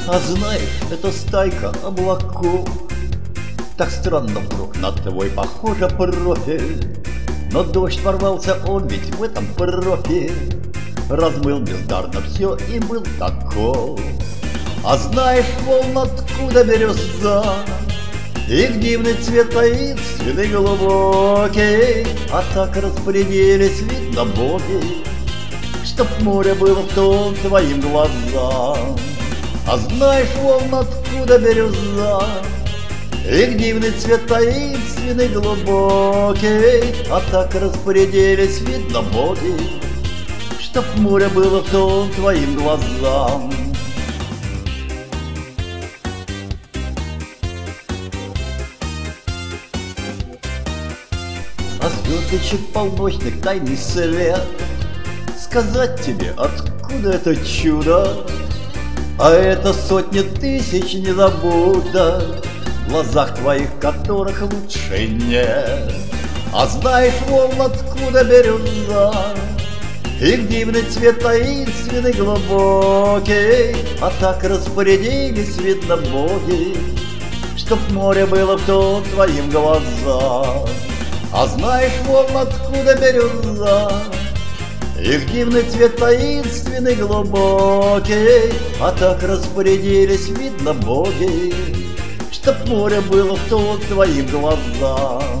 А знаешь, это стайка облаков так странно вдруг на твой похожа профиль. Но дождь ворвался, он ведь в этом профиль, размыл бездарно все и был таков. А знаешь, волн, откуда береза, их дивный цвет таинственный глубокий, а так распорядились, видно, боги, чтоб море было в тон твоим глазам. А знаешь, волн, откуда береза, их дивный цвет таинственный глубокий, а так распорядились, видно, боги, чтоб море было в тон твоим глазам. А звездочек полночных тайный свет, сказать тебе, откуда это чудо, а это сотни тысяч незабудок, в глазах твоих которых лучше нет. А знаешь, волн, откуда береза, их дивный цвет таинственный глубокий, а так распорядились, видно, боги, чтоб море было в тон твоим глазам. А знаешь, волн, откуда береза, их дивный цвет таинственный глубокий, а так распорядились, видно, боги, чтоб море было в тон твоим глазам.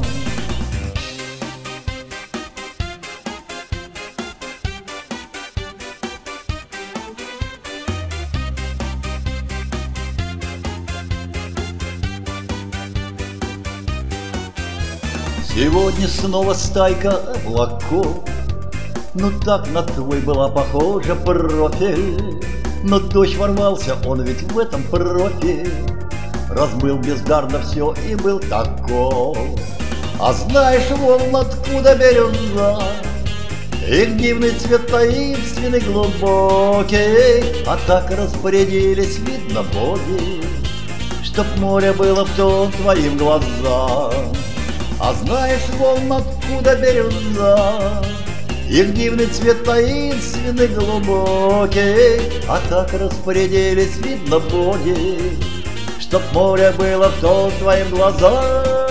Сегодня снова стайка облаков, ну так на твой была похожа профиль. Но дождь ворвался, он ведь в этом профиль, размыл бездарно все и был таков. А знаешь, волн, откуда береза, их дивный цвет таинственный глубокий, а так распорядились, видно, боги, чтоб море было в тон твоим глазам. А знаешь, волн, откуда береза, их дивный цвет таинственный глубокий, а так распорядились, видно, боги, чтоб море было в тон твоим глазам.